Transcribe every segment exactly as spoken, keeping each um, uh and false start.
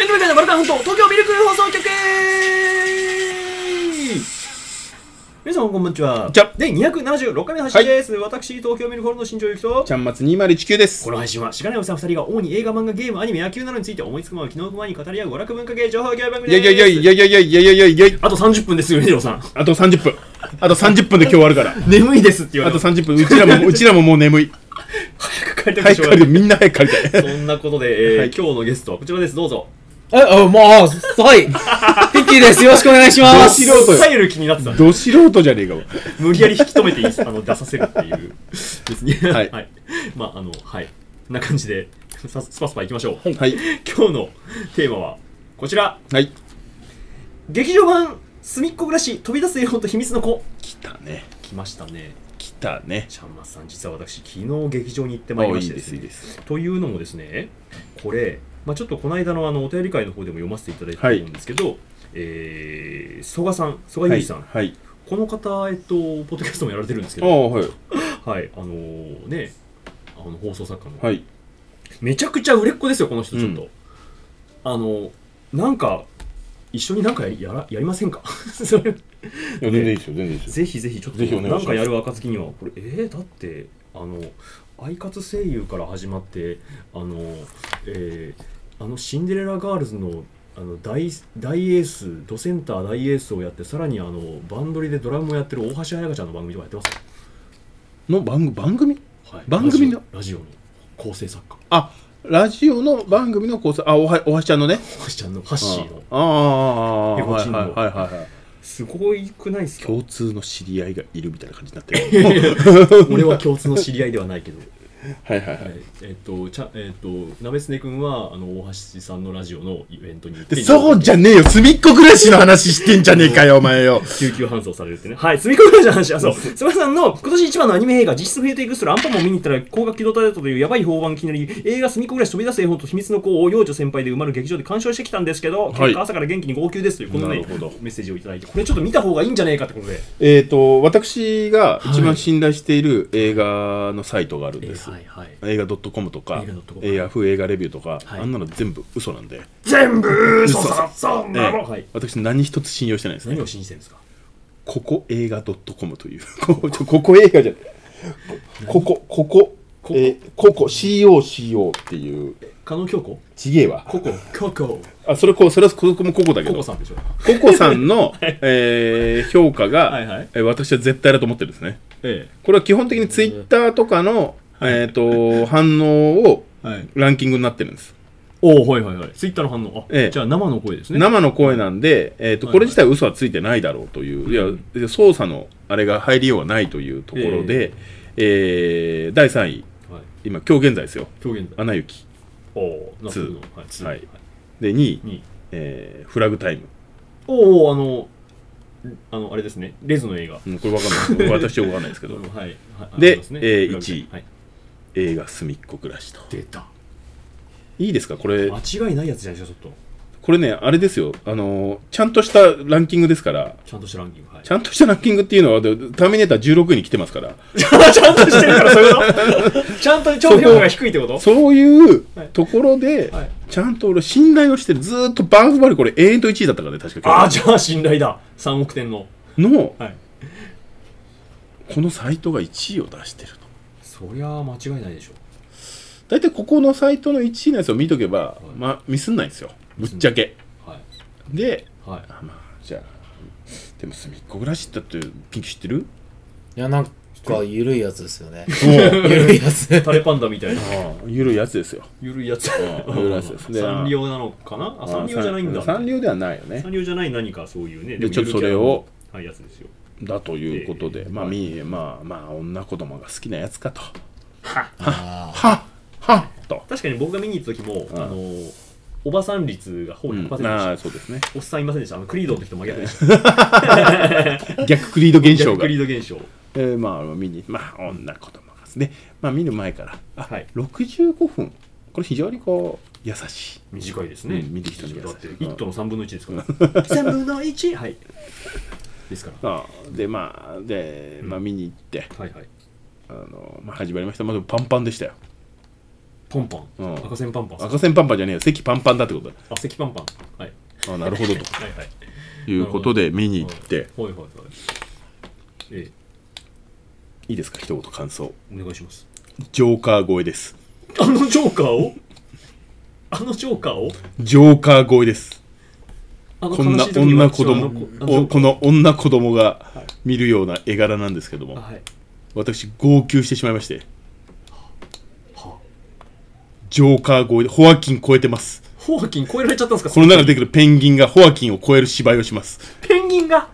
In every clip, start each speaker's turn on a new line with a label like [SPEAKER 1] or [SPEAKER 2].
[SPEAKER 1] きめかのバルカン半島東京ミルク放送局。皆さんこんにちは。
[SPEAKER 2] じゃ
[SPEAKER 1] 第にひゃくななじゅうろっかいめの配信です、はい、私東京ミルクホールの新庄ゆきと
[SPEAKER 2] ちゃんまつにまるいちきゅうです。
[SPEAKER 1] この配信はしがないおじさんふたりが主に映画、漫画、ゲーム、アニメ、野球などについて思いつくまま昨日前に語り合う娯楽文化系情報系番組です。
[SPEAKER 2] いやいやいやいやいやいやいやいやいやいや
[SPEAKER 1] あとさんじゅっぷんですよ、ねじろさん。
[SPEAKER 2] あとさんじゅっぷんあとさんじゅっぷんで今日終わるから
[SPEAKER 1] 眠いですって言われて
[SPEAKER 2] あとさんじゅっぷんうちらもうちらももう眠い
[SPEAKER 1] 早く帰りたくて
[SPEAKER 2] 早く帰る
[SPEAKER 1] しょうがない。
[SPEAKER 2] みんな早く帰りたい
[SPEAKER 1] そんなことで、えー
[SPEAKER 2] はい
[SPEAKER 1] 今日のゲストはこちらです。どうぞ。
[SPEAKER 3] え、あ、まあ、はい。ピッキーです。よろしくお願いします。
[SPEAKER 2] ど素人よ
[SPEAKER 1] 入る気になってたんで
[SPEAKER 2] ど素人じゃねえかも。
[SPEAKER 1] 無理やり引き止めていいあの出させるっていうですね。
[SPEAKER 2] はい
[SPEAKER 1] はい。まああのはい。こんな感じでさスパスパいきましょう。
[SPEAKER 2] はい
[SPEAKER 1] 今日のテーマはこちら。
[SPEAKER 2] はい
[SPEAKER 1] 劇場版すみっこ暮らし飛び出す絵本と秘密の子。
[SPEAKER 2] 来たね
[SPEAKER 1] 来ましたね。
[SPEAKER 2] 来たね。
[SPEAKER 1] ちゃんまつさん、実は私昨日劇場に行ってまいりましてですね。
[SPEAKER 2] いいですいいです。
[SPEAKER 1] というのもですね、これ、まあ、ちょっとこの間のあのお便り会の方でも読ませていただいたと思うんですけど、はい、えー、曽我さん、曽我裕二さん、
[SPEAKER 2] はいはい、
[SPEAKER 1] この方、えっと、ポッドキャストもやられてるんですけど、
[SPEAKER 2] はい、
[SPEAKER 1] はい、あのー、ね、あの放送作家の、
[SPEAKER 2] はい、
[SPEAKER 1] めちゃくちゃ売れっ子ですよ、この人、ちょっと。
[SPEAKER 2] うん、
[SPEAKER 1] あの、なんか、一緒になんかやりやらやりませんかそれ
[SPEAKER 2] いや全然いいですよ、全然いいですよ。
[SPEAKER 1] ぜひぜひ、ちょっとなんかやる暁には、これ、えー、だって、あの、アイカツ声優から始まって、あの、えー、あのシンデレラガールズのあの 大, 大エース、ドセンター大エースをやって、さらにあのバンドリでドラムもやってる大橋彩香ちゃんの番組とかやってますよ。
[SPEAKER 2] の番組番組、
[SPEAKER 1] はい、
[SPEAKER 2] 番組の
[SPEAKER 1] ラジオの構成作家。
[SPEAKER 2] あ、ラジオの番組の構成、あ、おは、おはしちゃんのね。
[SPEAKER 1] おはしちゃんの、ハッシーの。
[SPEAKER 2] ああ、ああ、
[SPEAKER 1] ペコチンの。
[SPEAKER 2] はいはいはいはい。
[SPEAKER 1] すごいくないですか？
[SPEAKER 2] 共通の知り合いがいるみたいな感じになってる。
[SPEAKER 1] 俺は共通の知り合いではないけど。
[SPEAKER 2] はいはいはい。
[SPEAKER 1] えっと、ちゃ、えっと、なべすね君は、あの、大橋さんのラジオのイベントに行って。
[SPEAKER 2] そうじゃねえよ、すみっこ暮らしの話してんじゃねえかよ、お前よ。
[SPEAKER 1] 救急搬送されるってね。はい、すみっこ暮らしの話は、そう。すばさんの今年一番のアニメ映画、実質フェイトエクストラ、アンパンマンを見に行ったら、高額機動隊だったというやばい評判気になり、映画すみっこ暮らし飛び出す絵本と秘密の子を幼女先輩で埋まる劇場で鑑賞してきたんですけど、結果朝から元気に号泣ですという、このね、メッセージをいただいて、これちょっと見た方がいいんじゃねえかってことで。
[SPEAKER 2] えっと、私が一番信頼している映画のサイトがあるんです。はいはい。映画.com とか、ヤフー映画レビューとか、はい、あんなの全部嘘なんで。
[SPEAKER 1] 全部嘘さそんなの、
[SPEAKER 2] はい、私何一つ信用してないですね。
[SPEAKER 1] 何を信じてるんですか？
[SPEAKER 2] ここ映画 .com というここ映画じゃないここここここ、えー、ここ シーオーシーオー っていう
[SPEAKER 1] 加納京子
[SPEAKER 2] ちげえわ
[SPEAKER 1] ここここ
[SPEAKER 2] あそれこそれはここもここだけど
[SPEAKER 1] ここさんでしょ。
[SPEAKER 2] ここさんの、はいえー、評価が
[SPEAKER 1] はい、はい
[SPEAKER 2] えー、私は絶対だと思ってるんですね、ええ、これは基本的にツイッターとかの、えー、と反応をランキングになってるんです。
[SPEAKER 1] おお、はいはいはい。ツイッターの反応。あ、ええ、じゃあ生の声ですね。
[SPEAKER 2] 生の声なんで、えーとはいはい、これ自体嘘はついてないだろうという、うん、いや操作のあれが入りようがないというところで、えーえー、だいさんい、はい、今今日現在ですよ。
[SPEAKER 1] 今日現在。
[SPEAKER 2] アナ雪。
[SPEAKER 1] おお、
[SPEAKER 2] ツー。
[SPEAKER 1] はい、
[SPEAKER 2] はい。でにい、にいえー、フラグタイム。
[SPEAKER 1] おお、あのあのあれですね。レズの映画。
[SPEAKER 2] うん、これわかんない。私はわかんないですけど。はい。で、ねえー、いちい、はい、映画すみっこ暮らしと。
[SPEAKER 1] 出た。
[SPEAKER 2] いいですかこれ。
[SPEAKER 1] 間違いないやつじゃないですかちょっと。
[SPEAKER 2] これねあれですよあのー、ちゃんとしたランキングですから。
[SPEAKER 1] ちゃんとしたランキング、はい、
[SPEAKER 2] ちゃんとしたランキングっていうのはターミネーターじゅうろくいに来てますから
[SPEAKER 1] ちゃんとしてるからそういうことちゃんと評価が低いってこと。
[SPEAKER 2] そういうところで、はい、ちゃんと俺信頼をしてる。ずーっとバーフバリこれ永遠といちいだったからね確か。
[SPEAKER 1] ああじゃあ信頼だ。さんおくてんの
[SPEAKER 2] の、はい、このサイトがいちいを出してると。
[SPEAKER 1] そりゃ間違いないでしょ。
[SPEAKER 2] だいたいここのサイトのいちいのやつを見とけば、はい、まあミスんないんですよぶっちゃけ、はい、で、はい、あまあじゃあでもすみっこ暮らしだってピンキ知ってる？
[SPEAKER 3] いやなんかゆるいやつですよねゆるいやつ
[SPEAKER 1] タレパンダみたいな
[SPEAKER 2] ゆるいやつですよ。
[SPEAKER 1] ゆるいやつ
[SPEAKER 2] ゆるいやつですね。
[SPEAKER 1] サンリオなのかな。あサンリオじゃないんだ。
[SPEAKER 2] サンリオではないよね。
[SPEAKER 1] サンリオじゃない何かそういうね。
[SPEAKER 2] でちょっとそれを
[SPEAKER 1] はいやつですよ
[SPEAKER 2] だということで、えー、まあみまあまあ女子供が好きなやつかとははははと。
[SPEAKER 1] 確かに僕が見に行った時も、あのおばさん率がほぼひゃくパーセントでした、うん、あそうですね。おっさんいませんでした。あのクリードの時と真逆でした
[SPEAKER 2] 逆クリード現象が
[SPEAKER 1] 逆クリード現象、
[SPEAKER 2] えー、まあ見にまあ女子供がですね、まあ見る前からあ、はい、ろくじゅうごふんこれ非常にこう優しい
[SPEAKER 1] 短いですね、うん、
[SPEAKER 2] 見る人に優しい。
[SPEAKER 1] だっていちとのさんぶんのいちですからさんぶんのいちはいですから。
[SPEAKER 2] あでまあで、まあ、見に行って、
[SPEAKER 1] うんはいはい、
[SPEAKER 2] あのまあ、始まりました。まだパンパンでしたよ。
[SPEAKER 1] パンパン、
[SPEAKER 2] うん、
[SPEAKER 1] 赤線パンパン、
[SPEAKER 2] 赤線パンパンじゃねえよ、席パンパンだってことだ。
[SPEAKER 1] あ、席パンパン、はい、
[SPEAKER 2] あ、なるほどと
[SPEAKER 1] はいはい
[SPEAKER 2] いうことで見に行って、
[SPEAKER 1] はいはいはい、ええ、
[SPEAKER 2] いいですか、一言感想。
[SPEAKER 1] お願いします。
[SPEAKER 2] ジョーカー超えです。
[SPEAKER 1] あのジョーカーをあのジョーカーを
[SPEAKER 2] ジョーカー超えです。
[SPEAKER 1] あの
[SPEAKER 2] こんな女子供おこの女子供が見るような絵柄なんですけども、はい、私号泣してしまいまして、はあ、ジョーカー超えでホアキン超えてます。
[SPEAKER 1] ホアキン超えられちゃったんですか。
[SPEAKER 2] この中で出てくるペンギンがホアキンを超える芝居をします。
[SPEAKER 1] ペンギンが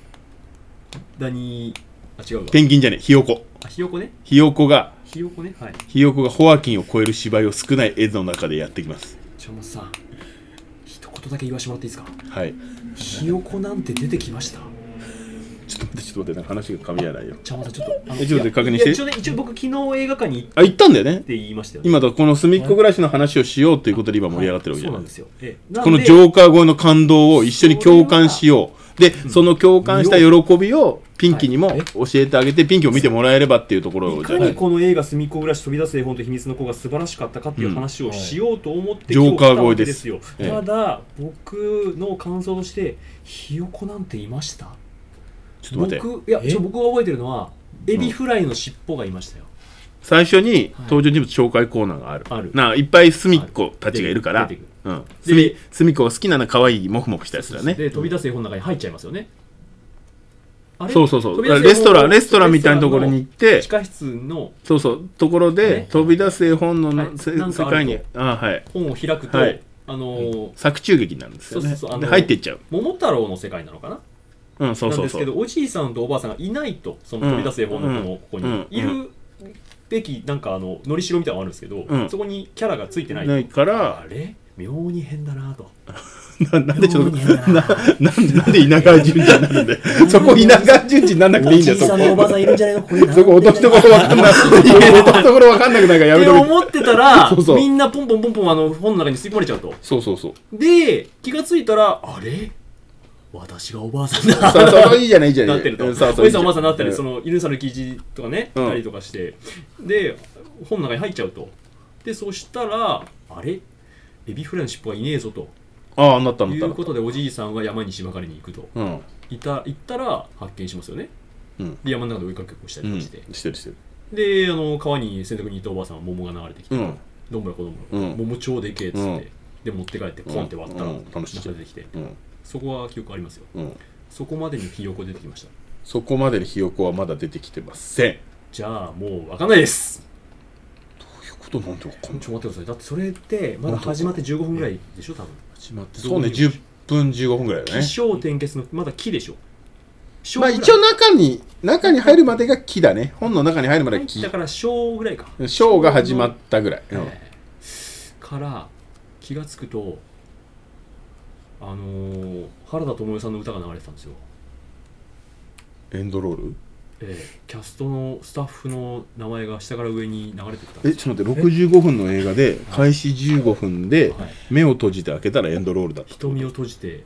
[SPEAKER 1] 何、あ、違うわ、
[SPEAKER 2] ペンギンじゃねえ、ひよこ。
[SPEAKER 1] あ、ひよこね、
[SPEAKER 2] ひよこが
[SPEAKER 1] ひよこね、はい、
[SPEAKER 2] ひよこがホアキンを超える芝居を少ない絵の中でやってきます。
[SPEAKER 1] ちょまさん、一言だけ言わしてもらっていいですか。
[SPEAKER 2] はい。
[SPEAKER 1] ひよこなんて出てきました。
[SPEAKER 2] ちょっと待ってちょっと待って、なんか話が噛み合わないよ。
[SPEAKER 1] ちょまさんちょっとあの
[SPEAKER 2] えちょっと確認して。
[SPEAKER 1] 一応ね、一応僕昨日映画館に行って
[SPEAKER 2] あ、行ったんだよね
[SPEAKER 1] って言いましたよね。
[SPEAKER 2] 今だこの隅っこ暮らしの話をしようということで今盛り上がってるわけじゃない、
[SPEAKER 1] はい、そうなんですよ。え
[SPEAKER 2] このジョーカー超えの感動を一緒に共感しよう。で、うん、その共感した喜びをピンキにも教えてあげて、ピンキを見てもらえればっていうところを、
[SPEAKER 1] いかにこの映画隅っこ暮らし飛び出す絵本と秘密の子が素晴らしかったかっていう話をしようと思って、
[SPEAKER 2] うん、今日来たわけですよ。
[SPEAKER 1] ただ僕の感想としてひよこなんていました。
[SPEAKER 2] ちょっと待って、
[SPEAKER 1] 僕いやちょ僕が覚えてるのはエビフライの尻尾がいましたよ。
[SPEAKER 2] 最初に登場人物紹介コーナーがある、はい、あるないっぱい隅っこたちがいるから、うん、隅っこが好きなの可愛いモフモフしたやつだね。
[SPEAKER 1] で飛び出す絵本の中に入っちゃいますよね。あれ
[SPEAKER 2] そうそうそう、レストランレストランみたいなところに行って
[SPEAKER 1] 地下室の
[SPEAKER 2] そうそうところで飛び出す絵本の、はい、世界にあ、はい、
[SPEAKER 1] 本を開くと、はい、あのー、
[SPEAKER 2] 作中劇になるんですよね。そうそうそう、で入っていっちゃう
[SPEAKER 1] 桃太郎の世界なのかな。うん、そうそうそうなんですけど、おじいさんとおばあさんがいないと、その飛び出す絵本のこのここにいるべきなんかあののりしろみたいなのがあるんですけど、うん、そこにキャラがついてない
[SPEAKER 2] ないから
[SPEAKER 1] あれ妙に変だなと
[SPEAKER 2] な, なんでちょっと な, な, なんで稲川淳二になるんでそこ稲川淳二にならなくていいんだよ。
[SPEAKER 1] おじいさんのおばあさんいるんじゃないのこれ
[SPEAKER 2] そこ落としどころわかんない落としどころわかんなくないからやめとけ
[SPEAKER 1] って思ってたらそうそうみんなポンポンポンポンあの本の中に吸い込まれちゃうと。
[SPEAKER 2] そうそうそう
[SPEAKER 1] で気がついたらあれ私がおばあさんだ
[SPEAKER 2] そうそういいじゃないいいじゃない
[SPEAKER 1] なってると、おじさんおばあさんになったり、その犬猿記事とかね、たりとかして、で本の中に入っちゃうと。でそしたらあれエビフライの尻尾がいねえぞと、
[SPEAKER 2] ああなったなった
[SPEAKER 1] いうことでおじいさんは山に芝刈りに行くと、うん、いた行ったら発見しますよね、うん、で山の中で追いかけっこしたりとかして、
[SPEAKER 2] うん、してるしてる。
[SPEAKER 1] であの川に洗濯に行ったおばあさんは桃が流れてきて、うん、どんぶらこどんぶら、うん、桃超でけえっつって、うん、で持って帰ってポンって割ったら、うん、中出てきて、うん、そこは記憶ありますよ、うん、そこまでにひよこ出てきました。
[SPEAKER 2] そこまでにひよこはまだ出てきてません。
[SPEAKER 1] じゃあもう分かんないです。
[SPEAKER 2] どういうことなんで分かんない。
[SPEAKER 1] ちょっと待ってください。だってそれってまだ始まってじゅうごふんぐらいでしょ多分。
[SPEAKER 2] 始まってそうねじゅっぷんじゅうごふんぐらいだね。
[SPEAKER 1] 起承転結のまだ木でしょ。
[SPEAKER 2] まあ一応中に中に入るまでが木だね。本の中に入るまでが木
[SPEAKER 1] だから章ぐらいか。
[SPEAKER 2] 章が始まったぐらい、うん、
[SPEAKER 1] から気がつくとあのー、原田知世さんの歌が流れてたんですよ。
[SPEAKER 2] エンドロール、
[SPEAKER 1] ええ、キャストのスタッフの名前が下から上に流れてきたんです。
[SPEAKER 2] えちょっと待って、ろくじゅうごふんの映画で開始じゅうごふんで目を閉じて開けたらエンドロールだった。
[SPEAKER 1] 瞳を閉じて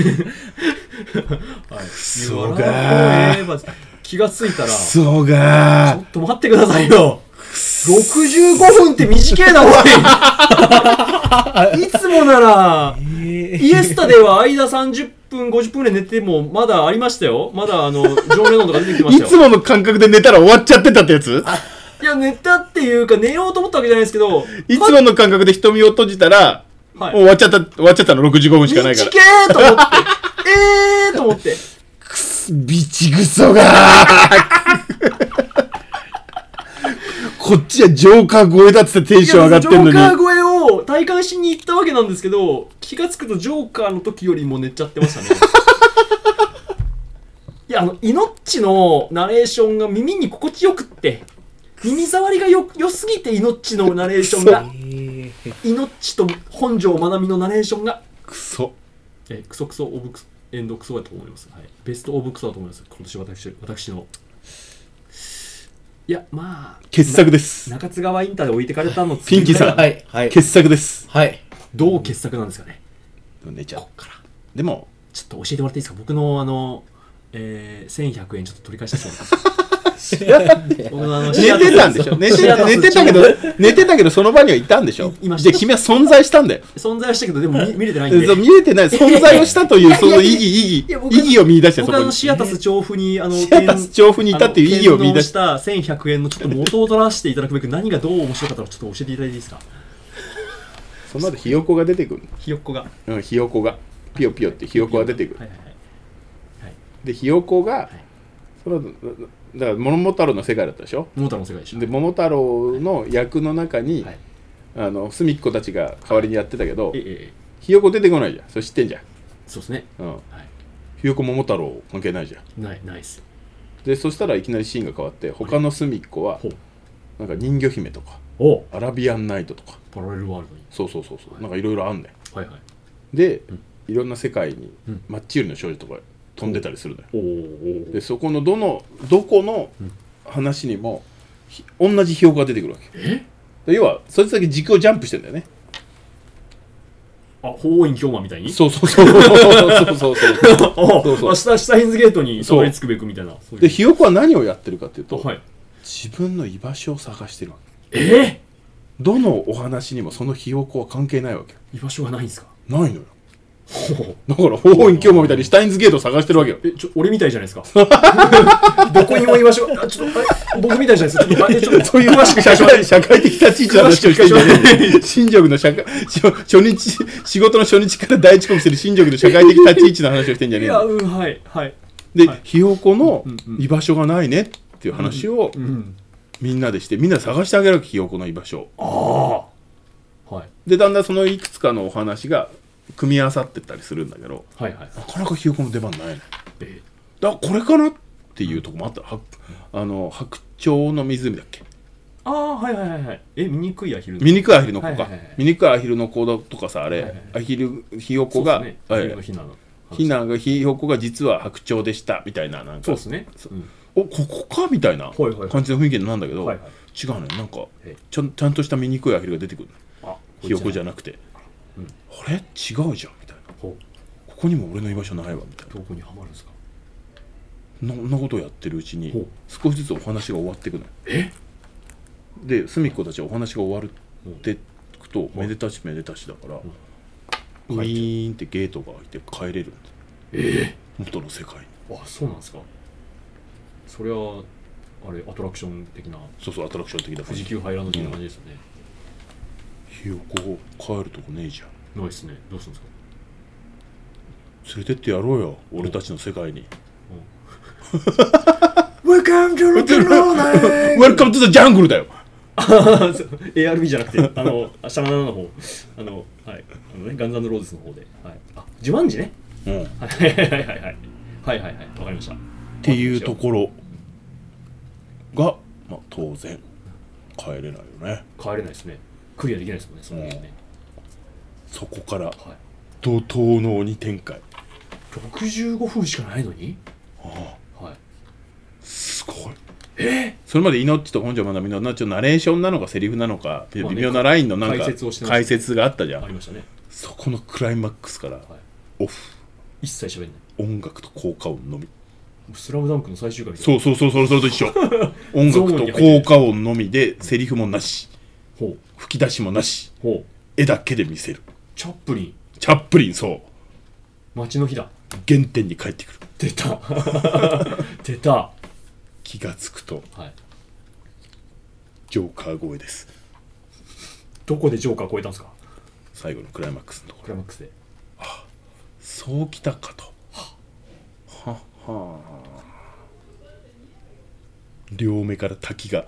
[SPEAKER 2] はい、そうがー
[SPEAKER 1] 気がついたら
[SPEAKER 2] そうがー
[SPEAKER 1] ちょっと待ってくださいよ、ろくじゅうごふんって短いなおいいつもなら、えー、イエスタでは間さんじゅっぷんごじゅっぷんぐらい寝てもまだありましたよ。まだあのジョン・レノンとか出てきましたよ。
[SPEAKER 2] いつもの感覚で寝たら終わっちゃってたってやつ。
[SPEAKER 1] いや寝たっていうか寝ようと思ったわけじゃないですけど、
[SPEAKER 2] いつもの感覚で瞳を閉じたら、はい、もう終わっちゃった終わっちゃったのろくじゅうごふんしかないから。
[SPEAKER 1] 短えと思ってえーと思って
[SPEAKER 2] くすビチグソがこっちはジョーカー超えだっつってテンション上がってんのに、
[SPEAKER 1] ジョーカー超えを体感しに行ったわけなんですけど、気がつくとジョーカーの時よりも寝ちゃってましたねいやあのイノッチのナレーションが耳に心地よくって耳障りがよ良すぎて、イノッチのナレーションがイノッチと本庄まなみのナレーションが
[SPEAKER 2] クソ
[SPEAKER 1] えクソクソオブクソエンドクソだと思います、はい、ベストオブクソだと思います。今年私私のいやまあ
[SPEAKER 2] 傑作です。
[SPEAKER 1] 中津川インターで置いてかれたの
[SPEAKER 2] ピンキーさん、はいはい、傑作です。
[SPEAKER 1] はい。どう傑作なんですかね。
[SPEAKER 2] 寝ちゃうからでも
[SPEAKER 1] ちょっと教えてもらっていいですか。僕のあの、えー、せんひゃくえんちょっと取り返してもらっていいですか僕のあの
[SPEAKER 2] 寝てたんでしょ寝て寝てたけど寝てたけどその場にはいたんでしょ
[SPEAKER 1] いました
[SPEAKER 2] で君は存在したんだよ
[SPEAKER 1] 存在はしたけどでも見見れてないんで
[SPEAKER 2] そう見れてない存在をしたというその意義意義
[SPEAKER 1] いや僕
[SPEAKER 2] 意義を見出してそ
[SPEAKER 1] 僕はあの
[SPEAKER 2] こに
[SPEAKER 1] シアタス調布にあの
[SPEAKER 2] シアタス調布にいたっていう意義を見出し
[SPEAKER 1] したせんひゃくえんのちょっと元を取らせていただくべく何がどう面白かったのかちょっと教えていただいていいですか。
[SPEAKER 2] その後ひよこが出てくる
[SPEAKER 1] ひよっこが
[SPEAKER 2] うんひよこがピヨピヨってひよこが出てくる
[SPEAKER 1] はいはいはいはい
[SPEAKER 2] でひよこが
[SPEAKER 1] い
[SPEAKER 2] そのだから桃太郎の世界だったでしょ
[SPEAKER 1] 桃太郎の世界でしょ
[SPEAKER 2] で桃太郎の役の中に、
[SPEAKER 1] はい
[SPEAKER 2] あの隅っこたちが代わりにやってたけど、
[SPEAKER 1] ええええ
[SPEAKER 2] ひよこ出てこないじゃんそれ知ってんじゃん、
[SPEAKER 1] そうですね
[SPEAKER 2] うん、
[SPEAKER 1] はい
[SPEAKER 2] ひよこ桃太郎関係ないじゃん
[SPEAKER 1] ないないっす
[SPEAKER 2] でそしたらいきなりシーンが変わって他の隅っこは
[SPEAKER 1] ほう
[SPEAKER 2] なんか人魚姫とか
[SPEAKER 1] お
[SPEAKER 2] アラビアンナイトとか
[SPEAKER 1] パラレルワールドに
[SPEAKER 2] そうそうそうそうなんかいろいろあんねん
[SPEAKER 1] はいはい
[SPEAKER 2] で、
[SPEAKER 1] うん
[SPEAKER 2] いろんな世界に
[SPEAKER 1] うん
[SPEAKER 2] マッチ売りの少女とか飛んでたりするのよ
[SPEAKER 1] おーおー
[SPEAKER 2] でそこのどのどこの
[SPEAKER 1] うん
[SPEAKER 2] 話にもひ同じひよこが出てくるわけ
[SPEAKER 1] え
[SPEAKER 2] で要はそいつだけ軸をジャンプしてんだよね
[SPEAKER 1] あ法院氷馬みたいに
[SPEAKER 2] そうそうそうそうそうそうそう
[SPEAKER 1] お
[SPEAKER 2] そうそう
[SPEAKER 1] あ下シュタインズゲートにたどり着くべくみたいなそういう
[SPEAKER 2] でひよこは何をやってるかっていうと、
[SPEAKER 1] はい
[SPEAKER 2] 自分の居場所を探してるわけ
[SPEAKER 1] え
[SPEAKER 2] どのお話にもそのひよこは関係ないわけ
[SPEAKER 1] ー、居場所がないんですか
[SPEAKER 2] ないのよ
[SPEAKER 1] ほう
[SPEAKER 2] だから法院京馬みたいにシュタインズゲートを探してるわけよ
[SPEAKER 1] えちょ俺みたいじゃないですかどこにも居場所があちょっとあ僕みたいじゃないですかちょっとあえちょっと
[SPEAKER 2] そういう
[SPEAKER 1] 詳しく
[SPEAKER 2] 社
[SPEAKER 1] 社会
[SPEAKER 2] 会社会的立ち位置の話をしてんじゃねえ新宿の社会初初日仕事の初日から第一刻してる新宿の社会的立ち位置の話をしてんじゃねえの
[SPEAKER 1] いやうんはいはい
[SPEAKER 2] で、
[SPEAKER 1] はい
[SPEAKER 2] ひよこの
[SPEAKER 1] うんうん
[SPEAKER 2] 居場所がないねっていう話を
[SPEAKER 1] うん
[SPEAKER 2] みんなでしてみんなで探してあげるわけひよこの居場所を
[SPEAKER 1] ああはい
[SPEAKER 2] でだんだんそのいくつかのお話が組み合わさってったりするんだけど
[SPEAKER 1] はいはい
[SPEAKER 2] なかなかひよこの出番ないの
[SPEAKER 1] え
[SPEAKER 2] だからこれかなっていうとこもあったはあの白鳥の湖だっけ
[SPEAKER 1] ああはいはいはいはいえ醜いアヒル
[SPEAKER 2] 醜いアヒルの子か
[SPEAKER 1] はいはいはい
[SPEAKER 2] 醜いアヒルの子だとかさあれ、
[SPEAKER 1] はいはいはい
[SPEAKER 2] アヒルひよこが、
[SPEAKER 1] そうですねア
[SPEAKER 2] はい
[SPEAKER 1] ヒルのヒナの
[SPEAKER 2] ひながひよこが実は白鳥でしたみたいななんか
[SPEAKER 1] そうですねうん
[SPEAKER 2] おここかみたいな
[SPEAKER 1] はいはいはい
[SPEAKER 2] 感じの雰囲気なんだけど、
[SPEAKER 1] はいはい
[SPEAKER 2] 違うねなんか
[SPEAKER 1] え
[SPEAKER 2] ちゃんちゃんとした醜いアヒルが出てくる
[SPEAKER 1] あ
[SPEAKER 2] ひよこじゃ
[SPEAKER 1] な
[SPEAKER 2] なくて、
[SPEAKER 1] うん
[SPEAKER 2] あれ違うじゃんみたいな
[SPEAKER 1] ほ
[SPEAKER 2] ここにも俺の居場所ないわみたいう
[SPEAKER 1] どこにはまるんですか
[SPEAKER 2] なそんなことをやってるうちに
[SPEAKER 1] ほう
[SPEAKER 2] 少しずつお話が終わっていくのよ
[SPEAKER 1] え
[SPEAKER 2] で隅っこたちはお話が終わるってくと、
[SPEAKER 1] うん
[SPEAKER 2] めでたしめでたしだから、
[SPEAKER 1] うん
[SPEAKER 2] ウィーンってゲートが開いて帰れるんです
[SPEAKER 1] え
[SPEAKER 2] 元の世界に
[SPEAKER 1] あそうなんですかそれはあれアトラクション的な
[SPEAKER 2] そうそうアトラクション的な感じ
[SPEAKER 1] 富士急ハイランド的な感じですよね、
[SPEAKER 2] ひよこ帰るとこねえじゃん
[SPEAKER 1] ないっすねどうするんですか
[SPEAKER 2] 連れてってやろうよ俺たちの世界に
[SPEAKER 1] Welcome to the Jungle
[SPEAKER 2] Welcome to the jungle だよ
[SPEAKER 1] エーアールビー じゃなくてあのシャナナナの方あのはいあのねガンズ&ローゼスの方ではいあジュマンジね
[SPEAKER 2] うんっ
[SPEAKER 1] はいはいはいはいはいはいはいはいわかりましたって
[SPEAKER 2] いうところが、まあ、当然帰れないよね
[SPEAKER 1] 帰れないですねクリアできないですもんねそのゲームね
[SPEAKER 2] そこから
[SPEAKER 1] はい
[SPEAKER 2] 怒涛の鬼展開
[SPEAKER 1] ろくじゅうごふんしかないのに
[SPEAKER 2] ああ
[SPEAKER 1] はい
[SPEAKER 2] すごい
[SPEAKER 1] え
[SPEAKER 2] それまで命と本庄まなみのナレーションなのかセリフなのか微
[SPEAKER 1] まあね
[SPEAKER 2] 妙なラインのなんか
[SPEAKER 1] 解説をしてましたね
[SPEAKER 2] 解説があったじゃん
[SPEAKER 1] ありましたね
[SPEAKER 2] そこのクライマックスから
[SPEAKER 1] はい
[SPEAKER 2] オフ
[SPEAKER 1] 一切喋んない
[SPEAKER 2] 音楽と効果音のみ
[SPEAKER 1] スラムダンクの最終回みたいな
[SPEAKER 2] そうそうそうそれそれと一緒音楽と効果音のみでセリフもなし
[SPEAKER 1] ほう
[SPEAKER 2] 吹き出しもなし
[SPEAKER 1] ほう
[SPEAKER 2] 絵だけで見せる
[SPEAKER 1] チャップリン
[SPEAKER 2] チャップリンそう
[SPEAKER 1] 街の日だ
[SPEAKER 2] 原点に帰ってくる
[SPEAKER 1] 出た出たは
[SPEAKER 2] 気がつくと
[SPEAKER 1] い
[SPEAKER 2] ジョーカー声です
[SPEAKER 1] どこでジョーカー超えたんですか
[SPEAKER 2] 最後のクライマックスのところ
[SPEAKER 1] クライマックスで
[SPEAKER 2] そうきたかとはは両目から滝が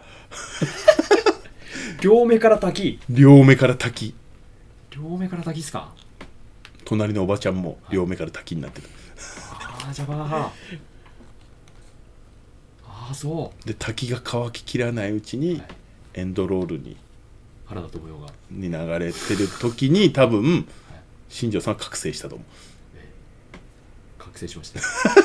[SPEAKER 1] 両目から滝
[SPEAKER 2] 両目から滝
[SPEAKER 1] 両目から滝っすか
[SPEAKER 2] 隣のおばちゃんも両目から滝になってる
[SPEAKER 1] ああじゃあああそう
[SPEAKER 2] で滝が乾ききらないうちに、
[SPEAKER 1] はい
[SPEAKER 2] エンドロールに
[SPEAKER 1] 原田知世が
[SPEAKER 2] に流れてる時に多分新庄さんは覚醒したと思う
[SPEAKER 1] 覚醒しました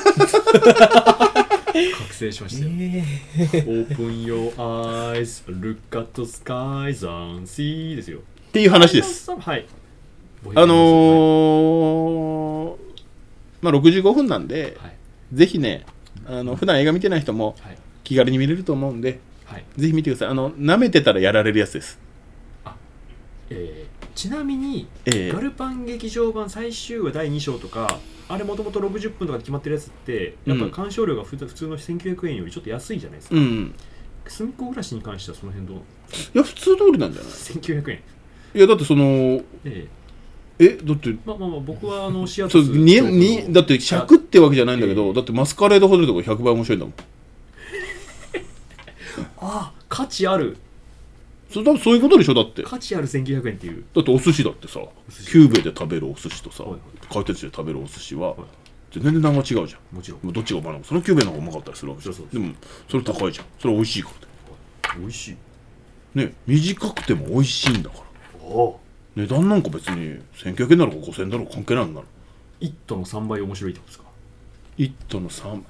[SPEAKER 1] 覚醒しましたよ、Open your eyes, look at the skies and see ですよ
[SPEAKER 2] っていう話です
[SPEAKER 1] はい
[SPEAKER 2] あのー、まあろくじゅうごふんなんで、
[SPEAKER 1] はい
[SPEAKER 2] ぜひねあの普段映画見てない人も
[SPEAKER 1] はい
[SPEAKER 2] 気気軽に見れると思うんで、
[SPEAKER 1] はい、
[SPEAKER 2] ぜひ見てください。あの舐めてたらやられるやつです。
[SPEAKER 1] あ、えー、ちなみに、
[SPEAKER 2] えー、
[SPEAKER 1] ガルパン劇場版最終話だいに章とかあれもともとろくじゅっぷんとかで決まってるやつってやっぱ鑑賞料がふ普通のせんきゅうひゃくえんよりちょっと安いじゃないですか。
[SPEAKER 2] うん、
[SPEAKER 1] すみっこ暮らしに関してはその辺どう？
[SPEAKER 2] いや普通通りなんじゃない？
[SPEAKER 1] せんきゅうひゃくえん。
[SPEAKER 2] いやだってそのえ
[SPEAKER 1] え
[SPEAKER 2] ええだって
[SPEAKER 1] まあまあまあ僕はあのシアター
[SPEAKER 2] そうににだってひゃくってわけじゃないんだけど、えー、だってマスカレードホテルとかひゃくばい面白いんだもん。
[SPEAKER 1] ああ価値ある。
[SPEAKER 2] そだそういうことでしょ。だって
[SPEAKER 1] 価値あるせんきゅうひゃくえんっていう。
[SPEAKER 2] だってお寿司だってさキューベで食べるお寿司とさ、はい、回転寿司で食べるお寿司は、はい、全然値段が違うじゃん。
[SPEAKER 1] もちろん
[SPEAKER 2] どっちがうまいのかそのキューベの方がうまかったりするわけじゃん。でもそれ高いじゃん。それ美味しいから
[SPEAKER 1] ね。美味しい
[SPEAKER 2] ね。短くても美味しいんだから。
[SPEAKER 1] お
[SPEAKER 2] 値段なんか別にせんきゅうひゃくえんだろうかごせんえんだろうか関係ないんだろ。
[SPEAKER 1] 一頭のさんばい面白いってことですか？
[SPEAKER 2] 一頭のさん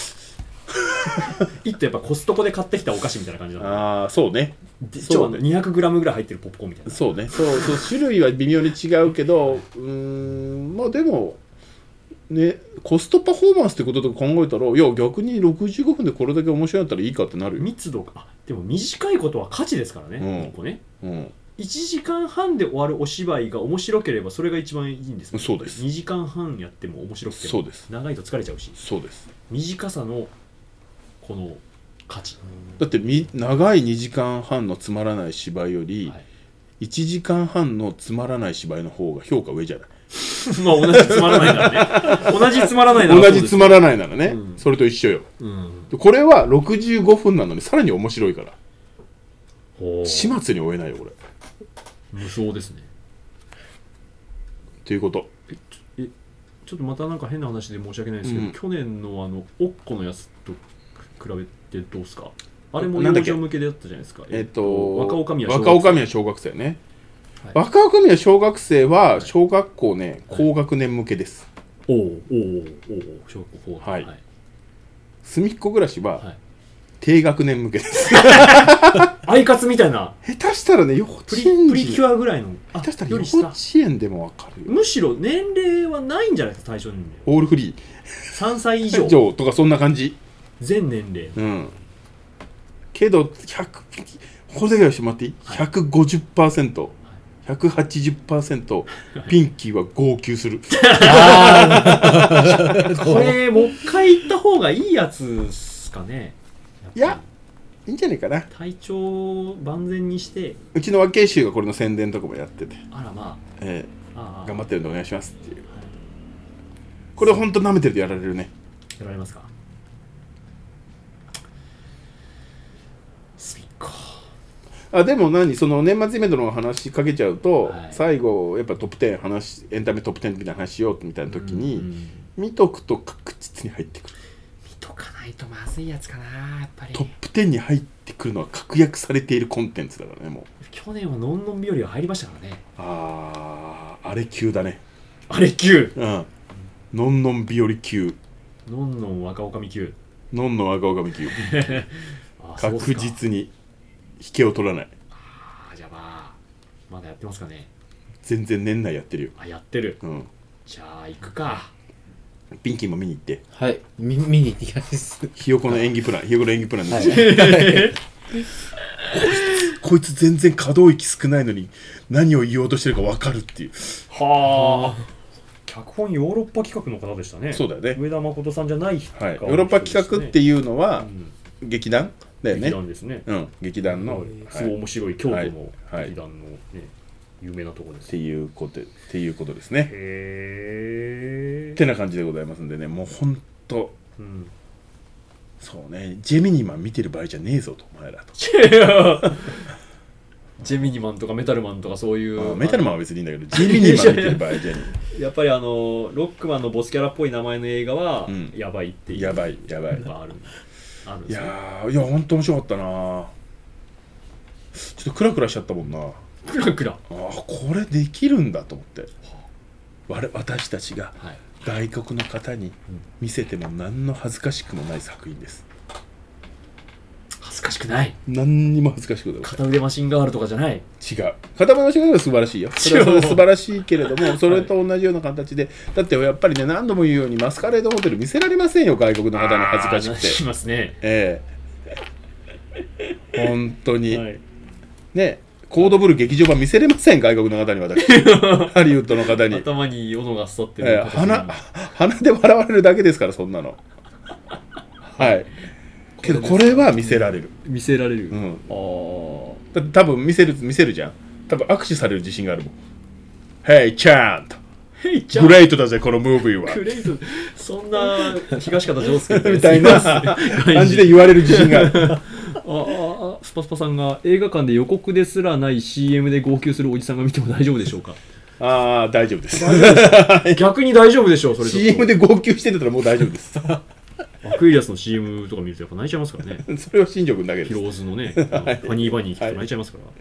[SPEAKER 1] 一頭やっぱコストコで買ってきたお菓子みたいな感じだ。
[SPEAKER 2] ああそうね。
[SPEAKER 1] そうね。にひゃくグラムぐらい入ってるポップコーンみたいな。
[SPEAKER 2] そうね。そうそう種類は微妙に違うけどうーんまあでもねコストパフォーマンスってこととか考えたらいや逆にろくじゅうごふんでこれだけ面白いんだったらいいかってなるよ。
[SPEAKER 1] 密度があでも短いことは価値ですからね。うん、いっこね。
[SPEAKER 2] うん
[SPEAKER 1] いちじかんはんで終わるお芝居が面白ければそれが一番いいんです、ね、
[SPEAKER 2] そうです。
[SPEAKER 1] にじかんはんやっても面白くても
[SPEAKER 2] そうです。
[SPEAKER 1] 長いと疲れちゃうし。
[SPEAKER 2] そうです。
[SPEAKER 1] 短さのこの価値
[SPEAKER 2] だってみ長いにじかんはんのつまらない芝居より、はい、いちじかんはんのつまらない芝居の方が評価上じゃない
[SPEAKER 1] まあ同じつまらないならね同じつまらないなら
[SPEAKER 2] 同じつまらないならね、
[SPEAKER 1] うん、
[SPEAKER 2] それと一緒よ、
[SPEAKER 1] うん、
[SPEAKER 2] これはろくじゅうごふんなのにさらに面白いから始末に追えないよこれ。
[SPEAKER 1] 無双ですね。
[SPEAKER 2] ということ。
[SPEAKER 1] ええちょっとまたなんか変な話で申し訳ないですけど、うん、去年のあのおっこのやつと比べてどうですか？あれも幼女向けでやったじゃないですか。
[SPEAKER 2] えっと
[SPEAKER 1] 若女将は
[SPEAKER 2] 若女将は小学生ね、はい、若女将は小学生は小学校ね、はい、高学年向けです。
[SPEAKER 1] おおおおお小学校高学年。
[SPEAKER 2] はい。すみっこ暮らしは、はい、低学年向けです
[SPEAKER 1] アイカツみたいな。
[SPEAKER 2] 下手したらね幼稚
[SPEAKER 1] 園プリキュアぐらいの。
[SPEAKER 2] 下手したら幼稚園でも分かるよ。
[SPEAKER 1] むしろ年齢はないんじゃないですか対象年齢。
[SPEAKER 2] オールフリー
[SPEAKER 1] さんさい以上
[SPEAKER 2] とかそんな感じ。
[SPEAKER 1] 全年齢。
[SPEAKER 2] うんけどひゃくここだけはしてもらっていい、はい、ひゃくごじゅっパーセント、ひゃくはちじゅっパーセント ピンキーは号泣する
[SPEAKER 1] これもう一回言った方がいいやつですかね。
[SPEAKER 2] いやいいんじゃないかな。
[SPEAKER 1] 体調を万全にして
[SPEAKER 2] うちの和慶衆がこれの宣伝とかもやってて
[SPEAKER 1] あらまあ、
[SPEAKER 2] えー、
[SPEAKER 1] あ
[SPEAKER 2] 頑張ってるんでお願いしますっていう、はい、これほんと舐めてるとやられるね。
[SPEAKER 1] やられますか。すみっこ
[SPEAKER 2] あでも何その年末イベントの話しかけちゃうと、はい、最後やっぱトップテン話エンタメトップテンみたいな話しようみたいな時に、うんうん、見とくと確実に入ってくる。
[SPEAKER 1] 見とかないとまずいやつかなやっぱり。
[SPEAKER 2] トップテンに入ってくるのは確約されているコンテンツだからね。もう
[SPEAKER 1] 去年はのんのん日和が入りましたからね。
[SPEAKER 2] あああれ級だね。
[SPEAKER 1] あれ級
[SPEAKER 2] うんのんのん日和級
[SPEAKER 1] のんのん若女将級
[SPEAKER 2] のんのん若女将級確実に引けを取らない。
[SPEAKER 1] ああじゃあまあまだやってますかね。
[SPEAKER 2] 全然年内やってるよ。
[SPEAKER 1] あやってる、
[SPEAKER 2] うん、
[SPEAKER 1] じゃあ行くか。
[SPEAKER 2] ピンキーも見に行って。
[SPEAKER 3] はい見見に行ってきます。
[SPEAKER 2] ひよこの演技プランひよこの演技プランです、はい、こいつ全然可動域少ないのに何を言おうとしてるか分かるっていう。
[SPEAKER 1] はあ脚本ヨーロッパ企画の方でしたね。
[SPEAKER 2] そうだよね。
[SPEAKER 1] 上田誠さんじゃない人、
[SPEAKER 2] はい、ヨーロッパ企画っていうのは、うん、劇団だよね。
[SPEAKER 1] 劇団ですね。
[SPEAKER 2] うん、劇団の、
[SPEAKER 1] すごい面白い京都の劇団の、ねはい、有名なところです。
[SPEAKER 2] っていうことっていうことですね。
[SPEAKER 1] へー。
[SPEAKER 2] ってな感じでございますんでね、もうほんと、
[SPEAKER 1] うん、
[SPEAKER 2] そうね、ジェミニマン見てる場合じゃねえぞとお前らと。
[SPEAKER 1] ジェミニマンとかメタルマンとかそういう。
[SPEAKER 2] メタルマンは別にいいんだけど、ジェミニマン見てる場合じゃね
[SPEAKER 1] え。やっぱりあのロックマンのボスキャラっぽい名前の映画は、うん、やばいっていう。
[SPEAKER 2] やばいやばい。
[SPEAKER 1] ある。あるん
[SPEAKER 2] い
[SPEAKER 1] ですよ。
[SPEAKER 2] やいや本当面白かったな。ちょっとクラクラしちゃったもんな。
[SPEAKER 1] クラクラ。あ
[SPEAKER 2] あこれできるんだと思って。我私たちが外国の方に見せても何の恥ずかしくもない作品です。
[SPEAKER 1] 恥ずかしくない。
[SPEAKER 2] 何にも恥ずかしくない。
[SPEAKER 1] 片腕マシンガールとかじゃない。
[SPEAKER 2] 違う。片腕マシンガールは素晴らしいよ。それはそれ素晴らしいけれども、それと同じような形で、だってやっぱりね何度も言うようにマスカレードホテル見せられませんよ外国の方に恥ずかしくて。
[SPEAKER 1] しますね。
[SPEAKER 2] ええ本当に、
[SPEAKER 1] はい、
[SPEAKER 2] ね、コードブル劇場版見せれません、外国の方に。私ハリウッドの方に
[SPEAKER 1] 頭に斧が刺さってる、
[SPEAKER 2] えー、鼻, 鼻で笑われるだけですから、そんなの。はいけどこれは見せられる、
[SPEAKER 1] 見せられる、
[SPEAKER 2] うん、
[SPEAKER 1] あ
[SPEAKER 2] だって多分見せる見せるじゃん、多分握手される自信があるもん。ヘイちゃんとグレートだぜこのムービーは。
[SPEAKER 1] グレート、そんな東方丈介
[SPEAKER 2] みたいな感じで言われる自信がある。
[SPEAKER 1] ああ、スパスパさんが映画館で予告ですらない シーエム で号泣するおじさんが見ても大丈夫でしょうか。
[SPEAKER 2] ああ大丈夫です。
[SPEAKER 1] 逆に大丈夫でしょう。それ
[SPEAKER 2] シーエム で号泣してたらもう大丈夫です。
[SPEAKER 1] アクエリアスの シーエム とか見るとやっぱ泣いちゃいますからね。
[SPEAKER 2] それは新庄君だけです。
[SPEAKER 1] ヒローズのね、はい、ファニーバニー聞くと泣いちゃいますから、はい、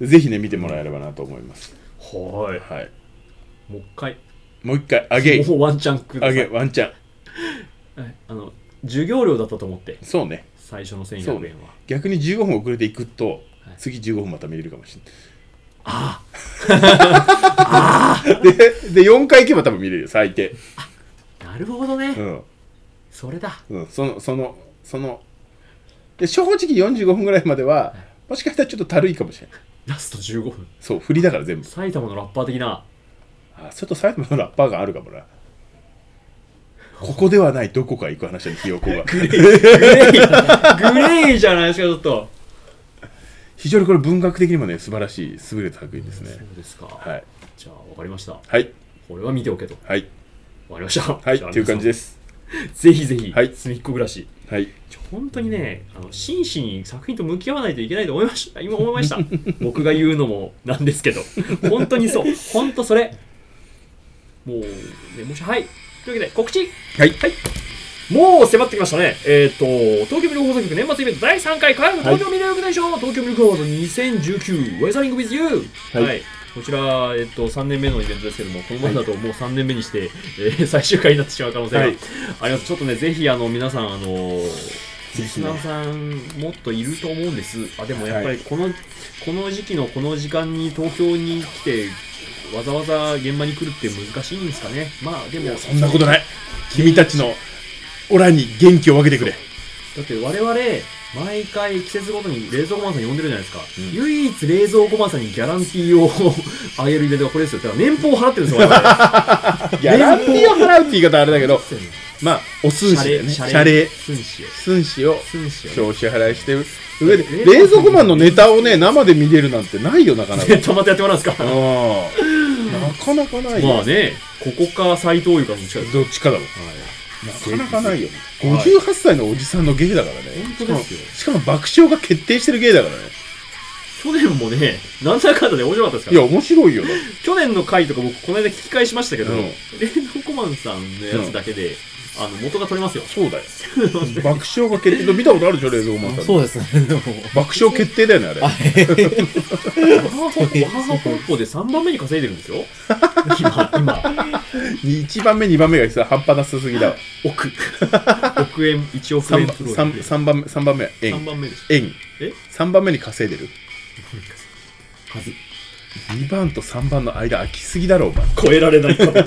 [SPEAKER 2] ぜひね見てもらえればなと思います。
[SPEAKER 1] はい、
[SPEAKER 2] はい、
[SPEAKER 1] もう一回
[SPEAKER 2] もう一回あげ
[SPEAKER 1] もうワンチャンください。
[SPEAKER 2] あげワンチャン、
[SPEAKER 1] はい、あの授業料だったと思って。
[SPEAKER 2] そうね、
[SPEAKER 1] 最初のせんひゃくえんは
[SPEAKER 2] 逆にじゅうごふん遅れていくと、はい、次じゅうごふんまた見れるかもしれない。
[SPEAKER 1] ああ
[SPEAKER 2] で, でよんかい行けば多分見れるよ最低。
[SPEAKER 1] なるほどね、
[SPEAKER 2] うん、
[SPEAKER 1] それだ、
[SPEAKER 2] うん、そのそのそので正直よんじゅうごふんぐらいまでは、はい、もしかしたらちょっとたるいかもしれない。
[SPEAKER 1] ラストじゅうごふん、
[SPEAKER 2] そう振りだから全部
[SPEAKER 1] 埼玉のラッパー的な。
[SPEAKER 2] あちょっと埼玉のラッパーがあるかもな。ここではないどこか行く話にひよこが
[SPEAKER 1] グレーグレーグレーじゃないですか。ちょっと
[SPEAKER 2] 非常にこれ文学的にもね素晴らしい優れた作品ですね。
[SPEAKER 1] そうですか。
[SPEAKER 2] はい、
[SPEAKER 1] じゃあ分かりました。
[SPEAKER 2] はい、
[SPEAKER 1] これは見ておけと。
[SPEAKER 2] はい、
[SPEAKER 1] 分かりました。
[SPEAKER 2] はいっていう感じです。
[SPEAKER 1] ぜひぜひ、
[SPEAKER 2] はい、
[SPEAKER 1] 隅っこ暮らし、
[SPEAKER 2] はい、
[SPEAKER 1] 本当にね、あの真摯に作品と向き合わないといけないと思いました。今思いました僕が言うのもなんですけど本当にそう、本当それもうね、もし、はい、というわけで告知、
[SPEAKER 2] はい、
[SPEAKER 1] はい、もう迫ってきましたね。えっ、ー、と東京ミルク放送局年末イベントだいさんかい火曜の東京ミルク大賞、はい、東京ミルクアワードにせんじゅうきゅう ウェザリング with you、はい、はい、こちら、えっと、さんねんめのイベントですけども、このままだともうさんねんめにして、はい、えー、最終回になってしまう可能性があります。ちょっとね、ぜひあの皆さん、あのリスナーさんもっといると思うんです。あ、でもやっぱりこの、はい、この時期のこの時間に東京に来てわざわざ現場に来るって難しいんですかね。まあでも
[SPEAKER 2] そんなことない。君たちのオラに元気を分けてくれ。
[SPEAKER 1] だって我々毎回季節ごとに冷蔵庫マンさん呼んでるじゃないですか、うん、唯一冷蔵庫マンさんにギャランティーをあげるイベントがこれですよ。だから年俸を払ってるんですよ我々
[SPEAKER 2] ギャランティーを払うって言い方あれだけどまあお寸志でね、謝礼寸志をお支払いして上で冷蔵庫マンのネタをね生で見れるなんてないよなかなか。
[SPEAKER 1] ネタまたやってもらうんですか。
[SPEAKER 2] なかなかないよ。
[SPEAKER 1] まあね、ここか斎藤優かどっちか
[SPEAKER 2] どっちかだろう、はい、なかなかないよね。ごじゅうはっさいのおじさんの芸だからね。
[SPEAKER 1] 本当ですよ。
[SPEAKER 2] しかも爆笑が決定してる芸だからね。
[SPEAKER 1] 去年もね、なんだかんだで面白かったですから。
[SPEAKER 2] いや面白いよな。
[SPEAKER 1] 去年の回とか僕この間聞き返しましたけど、うん、冷蔵庫マンさんのやつだけで、うん、あの元が取れますよ。
[SPEAKER 2] そうだよ。爆笑が決定。見たことあるでしょ冷蔵庫マンさん。
[SPEAKER 3] そうですね。
[SPEAKER 2] 爆笑決定だよねあれ。ワ
[SPEAKER 1] ハハポッポでさんばんめに稼いでるんですよ。今今。
[SPEAKER 2] いちばんめにばんめがさ半端なさすぎだわ。
[SPEAKER 1] 億億円いちおく円プロで。
[SPEAKER 2] さんばんめさんばんめは円。
[SPEAKER 1] さんばんめです。
[SPEAKER 2] 円。
[SPEAKER 1] え？
[SPEAKER 2] さんばんめに稼いでる。
[SPEAKER 1] 数。
[SPEAKER 2] にばんとさんばんの間空きすぎだろお前。
[SPEAKER 1] 超えられないかも。い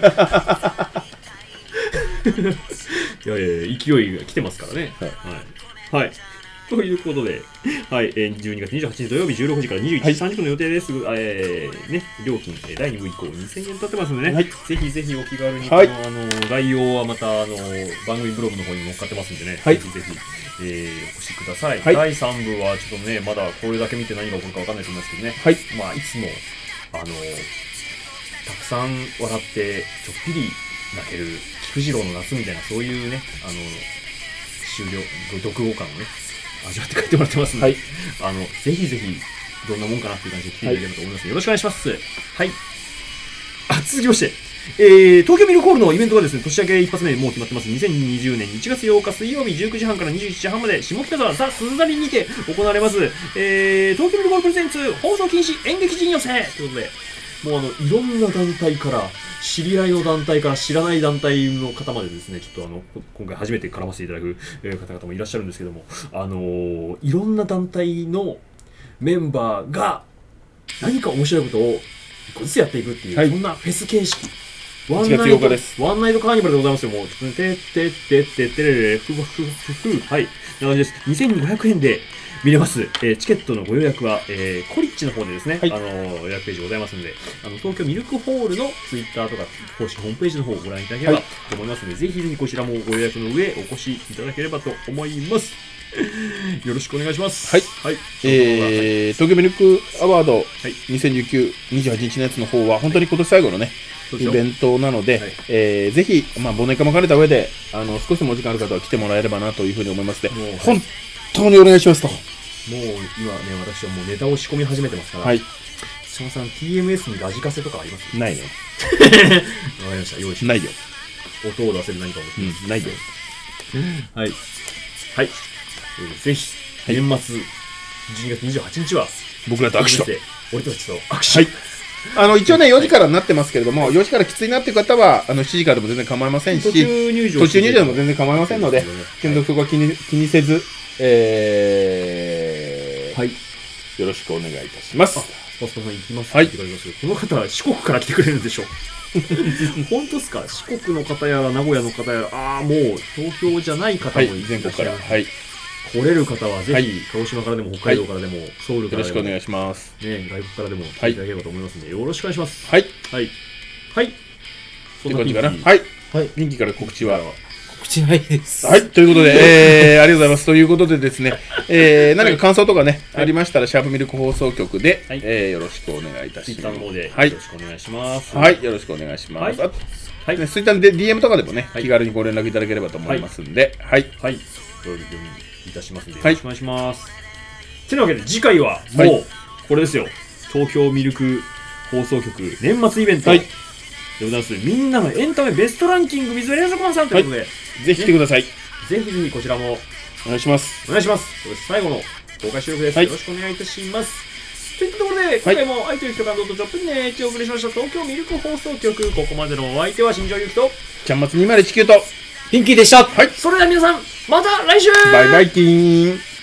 [SPEAKER 1] やいやいや勢いが来てますからね。はい。はいはい、ということで、はい、じゅうにがつにじゅうはちにち土曜日じゅうろくじからにじゅういちじさんじゅっぷんの予定です。はい、えーね、料金だいに部以降にせんえんとなってますのでね、はい、ぜひぜひお気軽に、はい、あの概要はまたあの番組ブログの方に載っかってますんでね、はい、ぜひぜひ、えー、お越しください。はい、だいさん部はちょっとね、まだこれだけ見て何が起こるかわかんないと思いますけどね、はい、まあ、いつもあのたくさん笑ってちょっぴり泣ける菊次郎の夏みたいなそういうね、あの終了読後感をね味わって書いてもらってますので、はい、あのぜひぜひどんなもんかなっていう感じで聞いていただければと思いますので、はい、よろしくお願いします。はい。あ、続きまして、えー、東京ミルクホールのイベントがですね、年明け一発目でもう決まってます。にせんにじゅうねんいちがつようか水曜日じゅうくじはんからにじゅういちじはんまで下北沢ザ・鈴なりにて行われます、えー、東京ミルクホールプレゼンツ放送禁止演劇人寄せということで、もうあのいろんな団体から知り合いの団体から知らない団体の方までですね、ちょっとあの今回初めて絡ませていただく方々もいらっしゃるんですけども、あのー、いろんな団体のメンバーが何か面白いことを一個ずつやっていくっていう、はい、そんなフェス形式ワン
[SPEAKER 2] いちがつようかです。
[SPEAKER 1] ワンナイトカーニバルでございますよ。もう、てってってってってれれ、ふふふふふ、はい。な感じです。にせんごひゃくえんで見れます。えー、チケットのご予約は、えー、コリッチの方でですね、はい、あのー、予約ページございますので、あの、東京ミルクホールのツイッターとか公式ホームページの方をご覧いただければと思いますので、はい、ぜひぜひこちらもご予約の上お越しいただければと思います。よろしくお願いします。
[SPEAKER 2] はい。はい、えー、東京ミルクアワードにせんじゅうきゅう、にじゅうはちにちのやつの方は、本当に今年最後のね、イベントなので、はい、えー、ぜひ、まあ、忘年会も兼ねた上で、あの、少しでもお時間ある方は来てもらえればなというふうに思いますので、本当にお願いしますと。もう
[SPEAKER 1] 今ね、私はもうネタを仕込み始めてますから、はい。島田さん、ティーエムエス にラジカセとかあります？
[SPEAKER 2] ないね。
[SPEAKER 1] わかりました。用意します。
[SPEAKER 2] ないよ。
[SPEAKER 1] 音を出せる何かも、
[SPEAKER 2] うん、ないよ。
[SPEAKER 1] はい。はい。ぜひ、年末、じゅうにがつにじゅうはちにちは、
[SPEAKER 2] 僕らと握手と。
[SPEAKER 1] 俺たちと握手。はい。
[SPEAKER 2] あの、一応ね、よじからになってますけれども、よじからきついなっていう方は、あの、しちじからでも全然構いませんし、
[SPEAKER 1] 途中入場
[SPEAKER 2] 途中入場でも全然構いませんので、けどそこは気に気にせず、えー、はい。よろしくお願いいたします。
[SPEAKER 1] スパスパさん行きますって言われますけど、この方は四国から来てくれるんでしょう。本当っすか？四国の方やら名古屋の方やら、ああ、もう東京じゃない方もい
[SPEAKER 2] 全国から。はい。
[SPEAKER 1] 来れる方はぜひ、鹿児島からでも北海道からでも、ソウルからでも、よろ
[SPEAKER 2] しくお願いします。
[SPEAKER 1] ね、外国からでも来ていただければと思いますので、よろしくお願いします。
[SPEAKER 2] はい。
[SPEAKER 1] はい。はい。
[SPEAKER 2] そんな感じかな。はい。はい。ピンキーから告知は。
[SPEAKER 3] 告知ないです。
[SPEAKER 2] はい。ということで、えー、ありがとうございます。ということでですね、えー、何か感想とかね、ありましたら、シャープミルク放送局で、えー、よろしくお願いいたします。ツイッターの方で、よろしくお願いします。はい。よろしくお願いします。はい。ツイッターで ディーエム とかでもね、気軽にご連絡いただければと思いますんで、はい。はい。いたしますので、よろしくお願いします。てなわけで、次回はもうこれですよ、東京ミルク放送局年末イベントでございます。みんなのエンタメベストランキング with 連続マンさんということで、 ぜひ来てください。
[SPEAKER 1] ぜひぜひこちらも
[SPEAKER 2] お願いします。
[SPEAKER 1] お願いします。これ最後の公開収録です。よろしくお願いいたします。といったところで、今回も愛という人感動とちょっぴりねお送りしました東京ミルク放送局。ここまでのお相手は新庄ゆきと
[SPEAKER 2] ちゃんまつにまるいちきゅうと
[SPEAKER 3] ピンキーでした。
[SPEAKER 1] はい。それでは皆さん、また来週。
[SPEAKER 2] バイバイキーン。